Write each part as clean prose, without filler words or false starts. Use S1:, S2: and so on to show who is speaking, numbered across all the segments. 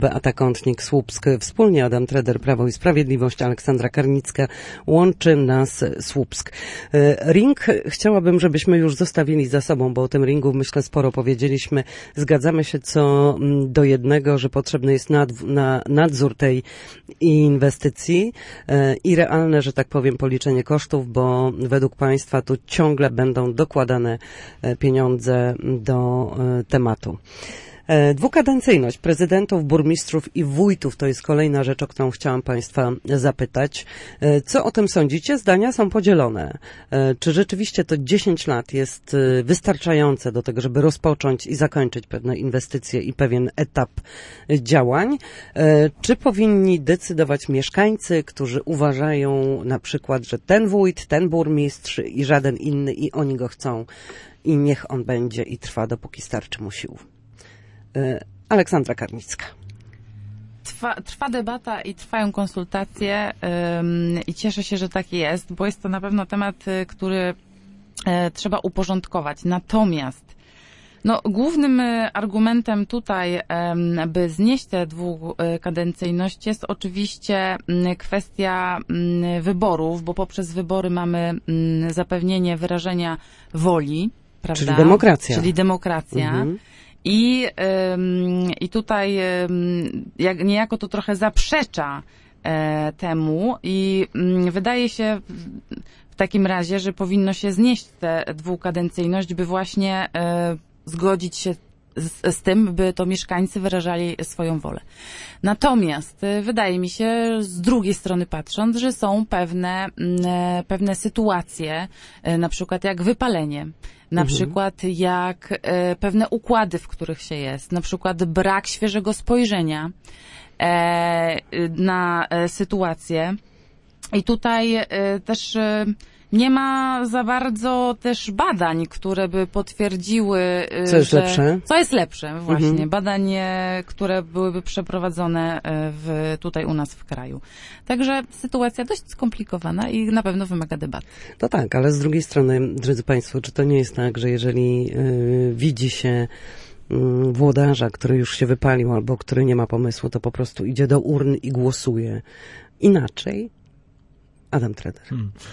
S1: Beata Kątnik-Słupsk. Wspólnie Adam Treder, Prawo i Sprawiedliwość, Aleksandra Karnicka. Łączy nas Słupsk. Ring chciałabym, żebyśmy już zostawili za sobą, bo o tym ringu myślę sporo powiedzieliśmy. Zgadzamy się co do jednego, że potrzebny jest nadzór tej inwestycji i realne, że tak powiem, policzenie kosztów, bo według państwa tu ciągle będą dokładane pieniądze do tematu. Dwukadencyjność prezydentów, burmistrzów i wójtów to jest kolejna rzecz, o którą chciałam państwa zapytać. Co o tym sądzicie? Zdania są podzielone. Czy rzeczywiście to 10 lat jest wystarczające do tego, żeby rozpocząć i zakończyć pewne inwestycje i pewien etap działań? Czy powinni decydować mieszkańcy, którzy uważają na przykład, że ten wójt, ten burmistrz i żaden inny i oni go chcą i niech on będzie i trwa, dopóki starczy mu sił? Aleksandra Karnicka.
S2: Trwa debata i trwają konsultacje i cieszę się, że tak jest, bo jest to na pewno temat, który trzeba uporządkować. Natomiast głównym argumentem tutaj, by znieść tę dwukadencyjność, jest oczywiście kwestia wyborów, bo poprzez wybory mamy zapewnienie wyrażenia woli, prawda? Czyli demokracja. Mhm. I tutaj niejako to trochę zaprzecza temu i wydaje się w takim razie, że powinno się znieść tę dwukadencyjność, by właśnie zgodzić się z tym, by to mieszkańcy wyrażali swoją wolę. Natomiast wydaje mi się, z drugiej strony patrząc, że są pewne sytuacje, na przykład jak wypalenie, na przykład jak pewne układy, w których się jest, na przykład brak świeżego spojrzenia na sytuację. I tutaj też nie ma za bardzo też badań, które by potwierdziły, co jest lepsze, właśnie. Badań, które byłyby przeprowadzone tutaj u nas w kraju. Także sytuacja dość skomplikowana i na pewno wymaga debaty.
S1: No tak, ale z drugiej strony, drodzy Państwo, czy to nie jest tak, że jeżeli widzi się włodarza, który już się wypalił albo który nie ma pomysłu, to po prostu idzie do urn i głosuje inaczej? Adam Treder.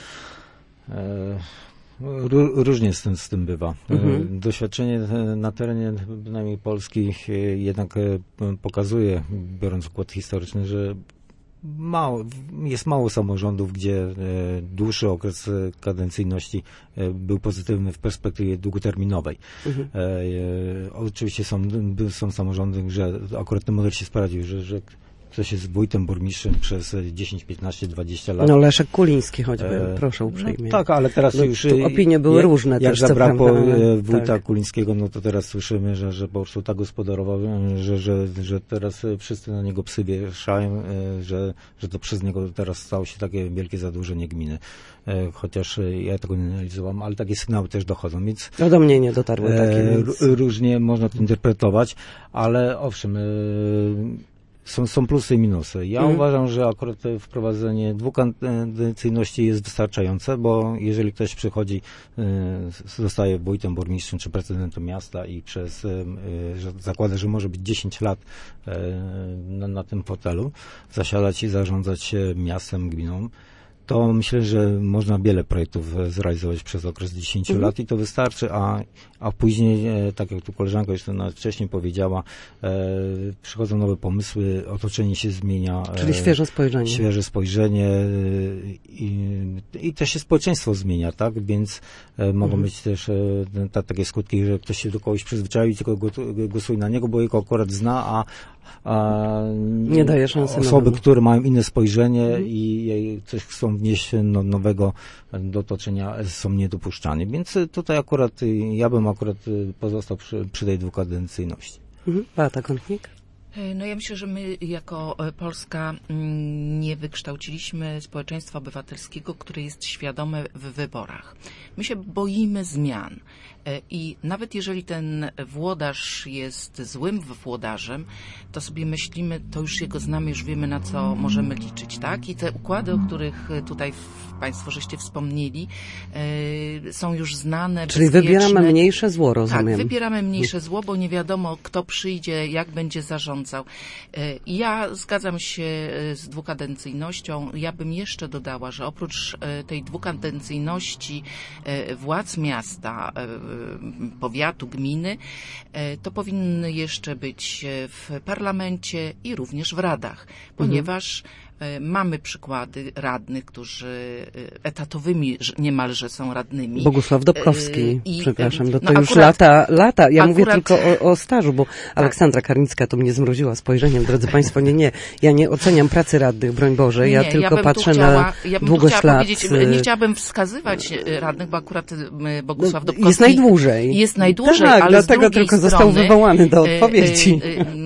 S3: Różnie z tym bywa. Doświadczenie na terenie przynajmniej Polski jednak pokazuje, biorąc układ historyczny, że jest mało samorządów, gdzie dłuższy okres kadencyjności był pozytywny w perspektywie długoterminowej. Oczywiście są samorządy, że akurat ten model się sprawdził, że ktoś jest wójtem, burmistrzem przez 10, 15, 20 lat.
S1: Leszek Kuliński choćby, proszę uprzejmie.
S3: Tak, ale teraz już
S1: opinie były różne
S3: jak
S1: też.
S3: Jak zabrakło wójta Kulińskiego, to teraz słyszymy, że po prostu tak gospodarował, że teraz wszyscy na niego psy wieszają, że to przez niego teraz stało się takie wielkie zadłużenie gminy. Chociaż ja tego nie analizowałem, ale takie sygnały też dochodzą, więc
S1: do mnie nie dotarły takie.
S3: Różnie można to interpretować, ale owszem, są plusy i minusy. Ja uważam, że akurat wprowadzenie dwukadencyjności jest wystarczające, bo jeżeli ktoś przychodzi, zostaje wójtem, burmistrzem czy prezydentem miasta i zakłada, że może być 10 lat na tym fotelu, zasiadać i zarządzać miastem, gminą, to myślę, że można wiele projektów zrealizować przez okres 10 lat i to wystarczy, a później, tak jak tu koleżanka już to nawet wcześniej powiedziała, przychodzą nowe pomysły, otoczenie się zmienia.
S1: Czyli świeże
S3: spojrzenie i też się społeczeństwo zmienia, tak? Więc mogą być też takie skutki, że ktoś się do kogoś przyzwyczaił i tylko głosuje na niego, bo jego akurat zna, a
S1: nie daje szansy
S3: osoby, które mają inne spojrzenie i coś chcą wnieść nowego do otoczenia, są niedopuszczane. Więc tutaj ja bym pozostał przy tej dwukadencyjności.
S1: Beata Kątnik?
S4: Ja myślę, że my jako Polska nie wykształciliśmy społeczeństwa obywatelskiego, które jest świadome w wyborach. My się boimy zmian i nawet jeżeli ten włodarz jest złym włodarzem, to sobie myślimy, to już jego znamy, już wiemy, na co możemy liczyć, tak? I te układy, o których tutaj Państwo żeście wspomnieli, są już znane,
S1: czyli wybieramy mniejsze zło, rozumiem.
S4: Tak, wybieramy mniejsze zło, bo nie wiadomo, kto przyjdzie, jak będzie zarządzał. wtrącał. Ja zgadzam się z dwukadencyjnością. Ja bym jeszcze dodała, że oprócz tej dwukadencyjności władz miasta, powiatu, gminy, to powinny jeszcze być w parlamencie i również w radach, ponieważ mamy przykłady radnych, którzy etatowymi niemalże są radnymi.
S1: Bogusław Dobkowski, przepraszam, to już lata. Ja mówię tylko o stażu, bo Aleksandra Karnicka to mnie zmroziła spojrzeniem, drodzy Państwo. Nie, ja nie oceniam pracy radnych, broń Boże, ja tylko patrzę na długość lat.
S4: Nie chciałabym wskazywać radnych, bo akurat Bogusław Dobkowski
S1: jest najdłużej.
S4: Tak,
S1: ale dlatego tylko został wywołany do odpowiedzi.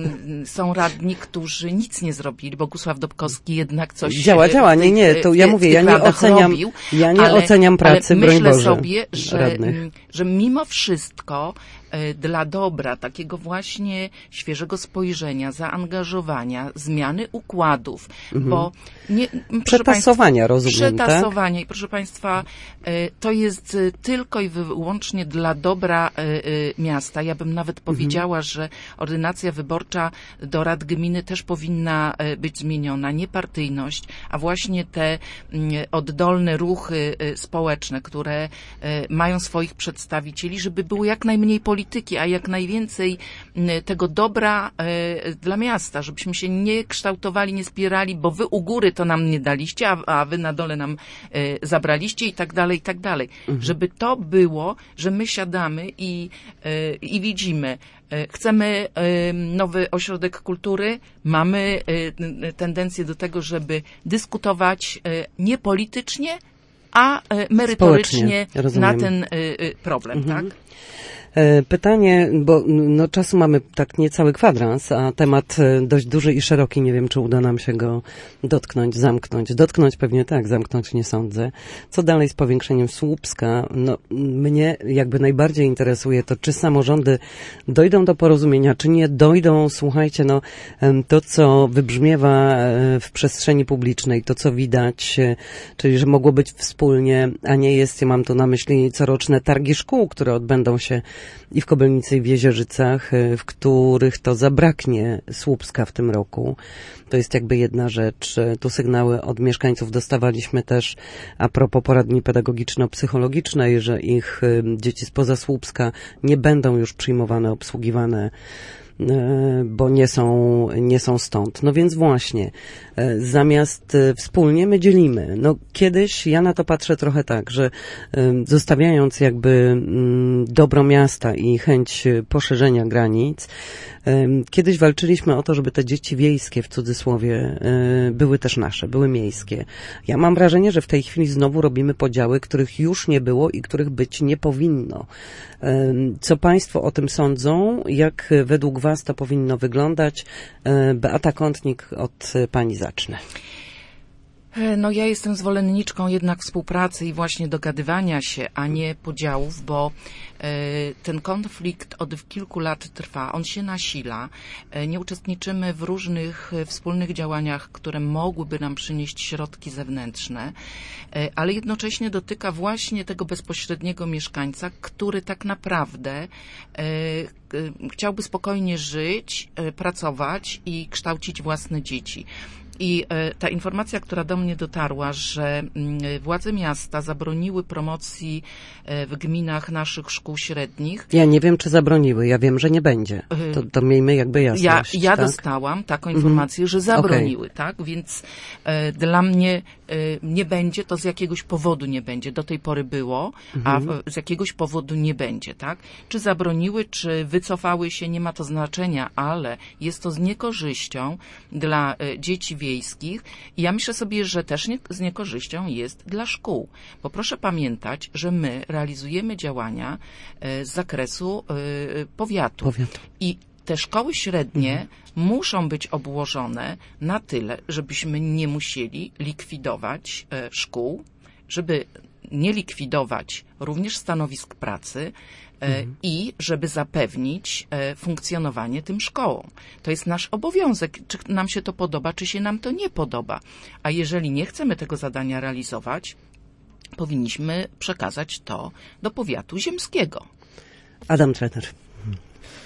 S4: Są radni, którzy nic nie zrobili. Bogusław Dobkowski jednak coś
S1: działa. Nie, to ja mówię, ja nie oceniam pracy, broń Boże,
S4: myślę sobie,
S1: radnych.
S4: że mimo wszystko dla dobra takiego właśnie świeżego spojrzenia, zaangażowania, zmiany układów, bo
S1: przetasowania, rozumiem,
S4: przetasowania. I proszę Państwa, to jest tylko i wyłącznie dla dobra miasta. Ja bym nawet powiedziała, że ordynacja wyborcza do rad gminy też powinna być zmieniona. Nie partyjność, a właśnie te oddolne ruchy społeczne, które mają swoich przedstawicieli, żeby było jak najmniej polityki, a jak najwięcej tego dobra dla miasta, żebyśmy się nie kształtowali, nie spierali, bo wy u góry to nam nie daliście, a wy na dole nam zabraliście i tak dalej, i tak dalej. Żeby to było, że my siadamy i widzimy, chcemy nowy ośrodek kultury, mamy tendencję do tego, żeby dyskutować nie politycznie, a merytorycznie na ten problem, tak?
S1: Pytanie, bo czasu mamy tak niecały kwadrans, a temat dość duży i szeroki. Nie wiem, czy uda nam się go dotknąć, zamknąć. Dotknąć pewnie tak, zamknąć nie sądzę. Co dalej z powiększeniem Słupska? Mnie jakby najbardziej interesuje to, czy samorządy dojdą do porozumienia, czy nie dojdą. Słuchajcie, to co wybrzmiewa w przestrzeni publicznej, to co widać, czyli że mogło być wspólnie, a nie jest, ja mam tu na myśli coroczne targi szkół, które odbędą się i w Kobylnicy, i w Jezierzycach, w których to zabraknie Słupska w tym roku. To jest jakby jedna rzecz. Tu sygnały od mieszkańców dostawaliśmy też a propos poradni pedagogiczno-psychologicznej, że ich dzieci spoza Słupska nie będą już przyjmowane, obsługiwane, bo nie są stąd. No więc właśnie, zamiast wspólnie my dzielimy. Kiedyś ja na to patrzę trochę tak, że zostawiając jakby dobro miasta i chęć poszerzenia granic, kiedyś walczyliśmy o to, żeby te dzieci wiejskie, w cudzysłowie, były też nasze, były miejskie. Ja mam wrażenie, że w tej chwili znowu robimy podziały, których już nie było i których być nie powinno. Co Państwo o tym sądzą? Jak według Was to powinno wyglądać? Beata Kątnik, od Pani zacznę.
S4: Ja jestem zwolenniczką jednak współpracy i właśnie dogadywania się, a nie podziałów, bo ten konflikt od kilku lat trwa, on się nasila. Nie uczestniczymy w różnych wspólnych działaniach, które mogłyby nam przynieść środki zewnętrzne, ale jednocześnie dotyka właśnie tego bezpośredniego mieszkańca, który tak naprawdę chciałby spokojnie żyć, pracować i kształcić własne dzieci. I ta informacja, która do mnie dotarła, że władze miasta zabroniły promocji w gminach naszych szkół średnich.
S1: Ja nie wiem, czy zabroniły. Ja wiem, że nie będzie. To miejmy jakby jasność.
S4: Ja
S1: tak?
S4: dostałam taką informację, że zabroniły, tak? Więc dla mnie nie będzie, to z jakiegoś powodu nie będzie. Do tej pory było, a z jakiegoś powodu nie będzie, tak? Czy zabroniły, czy wycofały się, nie ma to znaczenia, ale jest to z niekorzyścią dla dzieci wiejskich i ja myślę sobie, że też z niekorzyścią jest dla szkół, bo proszę pamiętać, że my realizujemy działania z zakresu powiatu. I te szkoły średnie muszą być obłożone na tyle, żebyśmy nie musieli likwidować szkół, żeby nie likwidować również stanowisk pracy i żeby zapewnić funkcjonowanie tym szkołom. To jest nasz obowiązek, czy nam się to podoba, czy się nam to nie podoba. A jeżeli nie chcemy tego zadania realizować, powinniśmy przekazać to do powiatu ziemskiego.
S1: Adam Trener.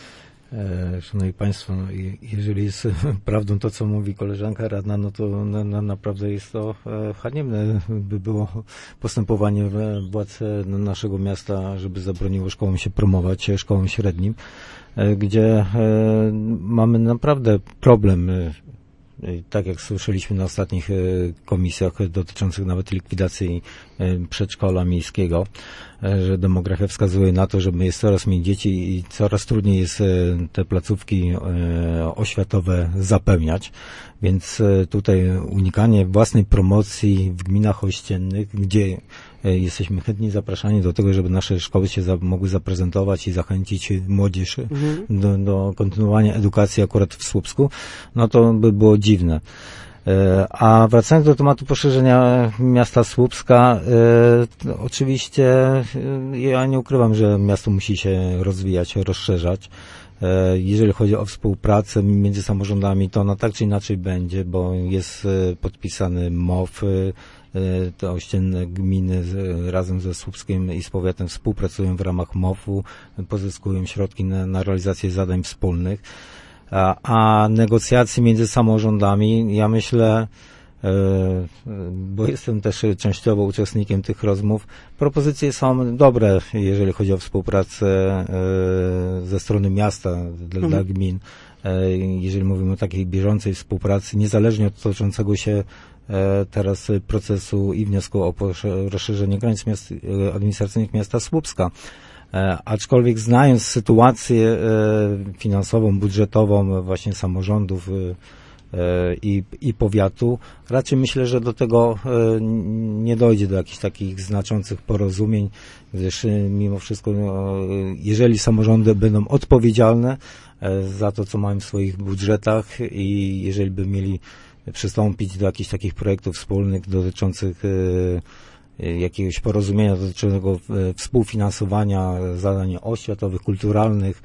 S3: Szanowni Państwo, jeżeli jest prawdą to, co mówi koleżanka radna, no to naprawdę jest to haniebne by było postępowanie władz naszego miasta, żeby zabroniło szkołom się promować, szkołom średnim, gdzie mamy naprawdę problem. Tak jak słyszeliśmy na ostatnich komisjach dotyczących nawet likwidacji przedszkola miejskiego, że demografia wskazuje na to, że jest coraz mniej dzieci i coraz trudniej jest te placówki oświatowe zapełniać. Więc tutaj unikanie własnej promocji w gminach ościennych, gdzie jesteśmy chętni zapraszani do tego, żeby nasze szkoły się mogły zaprezentować i zachęcić młodzież do kontynuowania edukacji akurat w Słupsku, no to by było dziwne. A wracając do tematu poszerzenia miasta Słupska, oczywiście ja nie ukrywam, że miasto musi się rozwijać, rozszerzać. Jeżeli chodzi o współpracę między samorządami, to ona tak czy inaczej będzie, bo jest podpisany MOW, te ościenne gminy razem ze Słupskiem i z powiatem współpracują w ramach MOW-u, pozyskują środki na realizację zadań wspólnych. A negocjacje między samorządami, ja myślę, bo jestem też częściowo uczestnikiem tych rozmów, propozycje są dobre, jeżeli chodzi o współpracę ze strony miasta dla gmin. Jeżeli mówimy o takiej bieżącej współpracy, niezależnie od toczącego się teraz procesu i wniosku o rozszerzenie granic administracyjnych miasta Słupska. Aczkolwiek znając sytuację finansową, budżetową właśnie samorządów i powiatu, raczej myślę, że do tego nie dojdzie do jakichś takich znaczących porozumień, gdyż mimo wszystko, jeżeli samorządy będą odpowiedzialne za to, co mają w swoich budżetach i jeżeli by mieli przystąpić do jakichś takich projektów wspólnych dotyczących jakiegoś porozumienia dotyczącego współfinansowania zadań oświatowych, kulturalnych,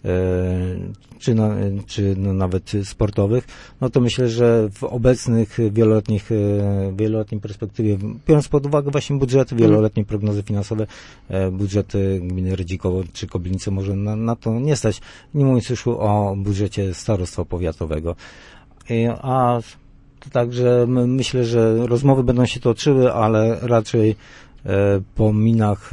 S3: czy nawet sportowych, no to myślę, że w obecnych wieloletniej perspektywie, biorąc pod uwagę właśnie budżety, wieloletnie prognozy finansowe, budżety gminy Rydzikowo czy Koblice może na to nie stać, nie mówiąc już o budżecie starostwa powiatowego. A także myślę, że rozmowy będą się toczyły, ale raczej po minach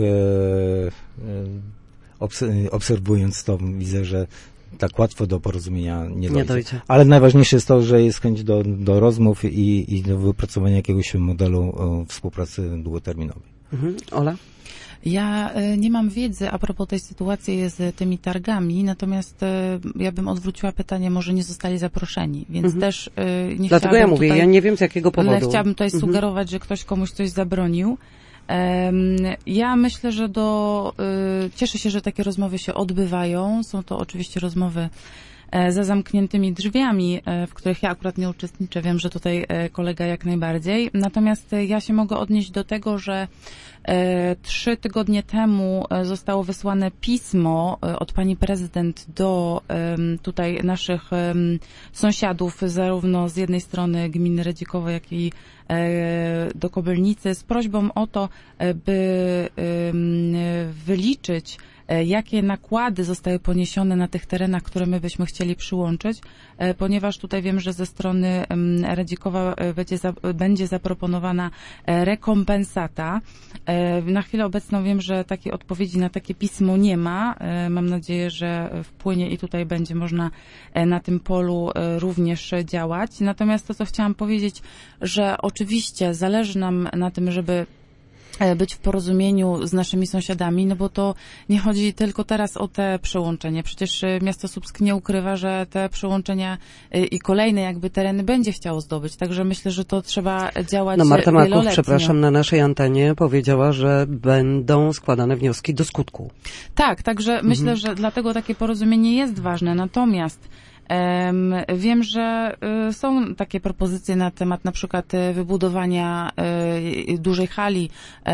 S3: obserwując to widzę, że tak łatwo do porozumienia nie dojdzie. Ale najważniejsze jest to, że jest chęć do rozmów i do wypracowania jakiegoś modelu współpracy długoterminowej.
S1: Ola?
S2: Ja nie mam wiedzy a propos tej sytuacji z tymi targami, natomiast ja bym odwróciła pytanie, może nie zostali zaproszeni, więc też nie
S1: Dlatego ja mówię, ja nie wiem z jakiego powodu.
S2: Chciałabym tutaj sugerować, że ktoś komuś coś zabronił. Ja myślę, że cieszę się, że takie rozmowy się odbywają. Są to oczywiście rozmowy za zamkniętymi drzwiami, w których ja akurat nie uczestniczę. Wiem, że tutaj kolega jak najbardziej. Natomiast ja się mogę odnieść do tego, że 3 tygodnie temu zostało wysłane pismo od pani prezydent do tutaj naszych sąsiadów, zarówno z jednej strony gminy Rydzikowo, jak i do Kobylnicy, z prośbą o to, by wyliczyć, jakie nakłady zostały poniesione na tych terenach, które my byśmy chcieli przyłączyć, ponieważ tutaj wiem, że ze strony Rydzikowa będzie zaproponowana rekompensata. Na chwilę obecną wiem, że takiej odpowiedzi na takie pismo nie ma. Mam nadzieję, że wpłynie i tutaj będzie można na tym polu również działać. Natomiast to, co chciałam powiedzieć, że oczywiście zależy nam na tym, żeby być w porozumieniu z naszymi sąsiadami, no bo to nie chodzi tylko teraz o te przełączenie. Przecież miasto Słupsk nie ukrywa, że te przełączenia i kolejne jakby tereny będzie chciało zdobyć. Także myślę, że to trzeba działać
S1: Marta Marków,
S2: wieloletnio.
S1: przepraszam, na naszej antenie powiedziała, że będą składane wnioski do skutku.
S2: Tak, także myślę, że dlatego takie porozumienie jest ważne. Natomiast Wiem, że są takie propozycje na temat na przykład wybudowania dużej hali,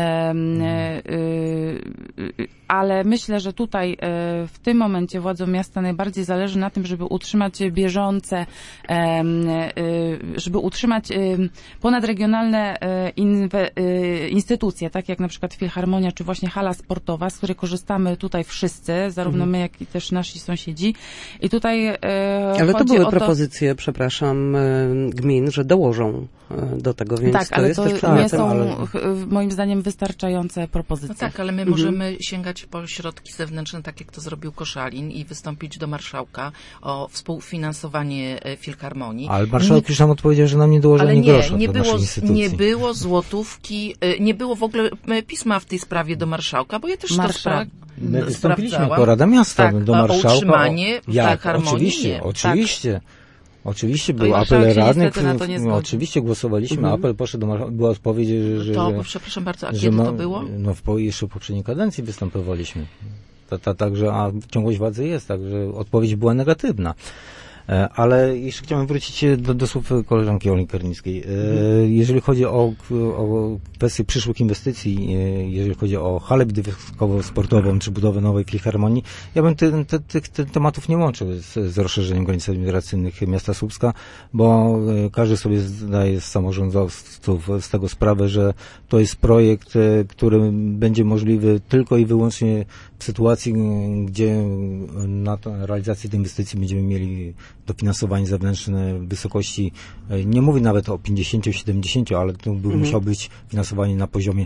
S2: ale myślę, że tutaj w tym momencie władzom miasta najbardziej zależy na tym, żeby utrzymać bieżące, żeby utrzymać ponadregionalne instytucje, tak jak na przykład Filharmonia, czy właśnie hala sportowa, z której korzystamy tutaj wszyscy, zarówno my, jak i też nasi sąsiedzi. I tutaj
S1: ale to były propozycje, przepraszam, gmin, że dołożą do tego, więc
S2: tak,
S1: to
S2: ale
S1: jest
S2: to
S1: też
S2: nie są moim zdaniem wystarczające propozycje.
S4: No tak, ale my możemy sięgać po środki zewnętrzne, tak jak to zrobił Koszalin, i wystąpić do marszałka o współfinansowanie Filharmonii.
S3: Ale marszałek już nam odpowiedział, że nam nie dołoży ani grosza do naszej instytucji.
S4: Nie było złotówki, nie było w ogóle pisma w tej sprawie do marszałka, bo ja też to
S3: My wystąpiliśmy jako Rada Miasta do marszałka.
S4: O utrzymanie Filharmonii.
S3: Oczywiście był apel radnych, oczywiście głosowaliśmy,
S1: Mhm.
S3: apel poszedł do marszałka, była odpowiedź, że
S4: przepraszam bardzo, a kiedy to było?
S3: No jeszcze w poprzedniej kadencji występowaliśmy. Także, a ciągłość władzy jest, także odpowiedź była negatywna. Ale jeszcze chciałem wrócić do słów koleżanki Oli Karnickiej. Jeżeli chodzi o kwestię przyszłych inwestycji, jeżeli chodzi o halę widowiskowo-sportową czy budowę nowej filharmonii, ja bym tych tematów nie łączył z rozszerzeniem granic administracyjnych miasta Słupska, bo każdy sobie zdaje z samorządowców z tego sprawę, że to jest projekt, który będzie możliwy tylko i wyłącznie w sytuacji, gdzie na realizację tej inwestycji będziemy mieli dofinansowanie zewnętrzne w wysokości, nie mówię nawet o 50-70, ale to by musiało być finansowanie na poziomie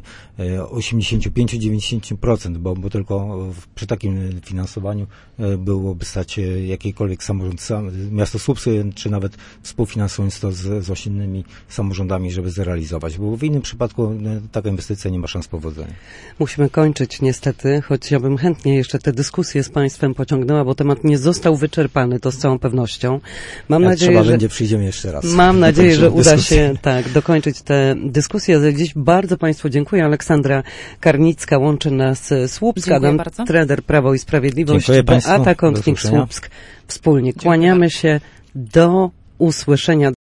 S3: 85-90%, bo tylko przy takim finansowaniu byłoby stać jakikolwiek samorząd, miasto Słupskie, czy nawet współfinansując to z innymi samorządami, żeby zrealizować, bo w innym przypadku taka inwestycja nie ma szans powodzenia.
S1: Musimy kończyć niestety, choć ja bym chętnie jeszcze tę dyskusję z Państwem pociągnęła, bo temat nie został wyczerpany, to z całą pewnością. Mam nadzieję, że
S3: będzie, przyjdziemy jeszcze raz.
S1: Mam nadzieję, że uda się dokończyć tę dyskusję. Za dziś bardzo Państwu dziękuję. Aleksandra Karnicka, łączy nas Słupsk, Adam Treder, Prawo i Sprawiedliwość, Beata Kątnik, Słupsk. Wspólnie kłaniamy się, do usłyszenia.